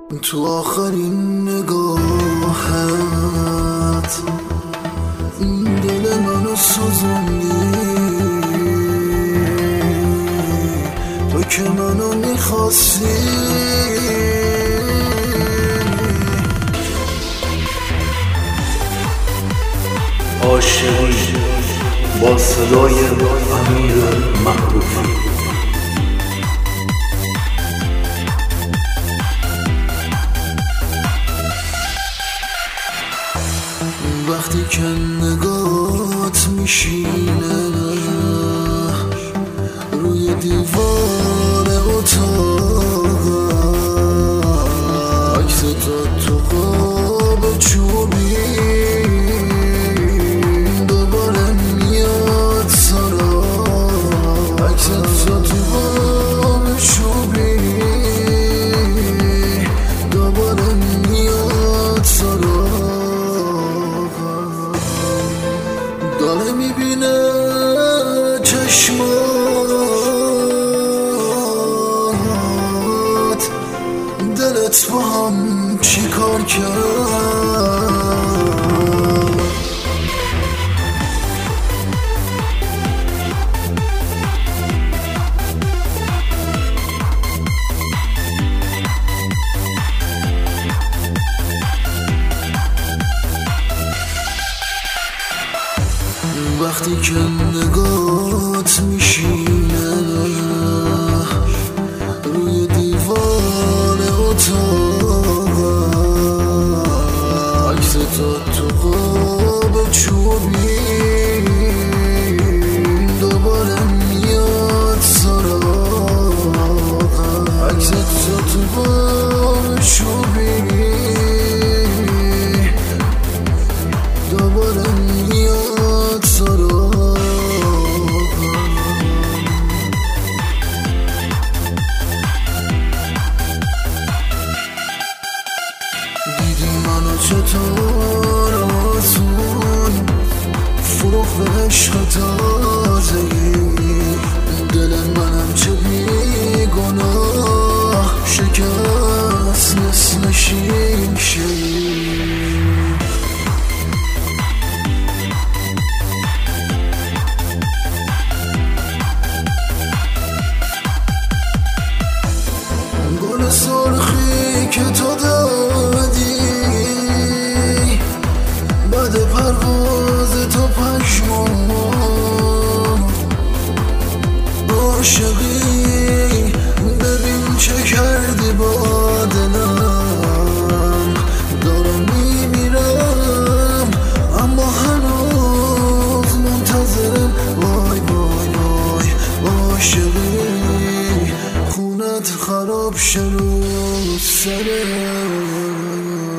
تو آخرین نگاهت دل منو سوزوندی، تو که منو میخواستی. عاشقی با صدای امیر معروفی. وقتی که نگات میشینه روی دیوار اتاق، عکس تو قاب چوبی دوباره میاد سراغ، عکس تو قاب چوبی دوباره میاد سراغ. داره میبینه چشمات، دلت با هم چی کار کرد؟ وقتی که نگات میشینه روی دیوار اتاق، عکس تو قاب چوبی دوباره میاد سراغ، عکس تو قاب چوبی دوباره میاد سراغ. دیدی منو چطور آسون فروخ به عشق تازگی، دل منم چه بیگناه شکست مثل شیشه. گل سرخی که تو دادی بعد پرواز تو پشمان، عاشقی ببین چه کردی با دلم. دارم میمیرم اما هنوز منتظرم. وای وای وای عاشقی خونت خراب شد سرم.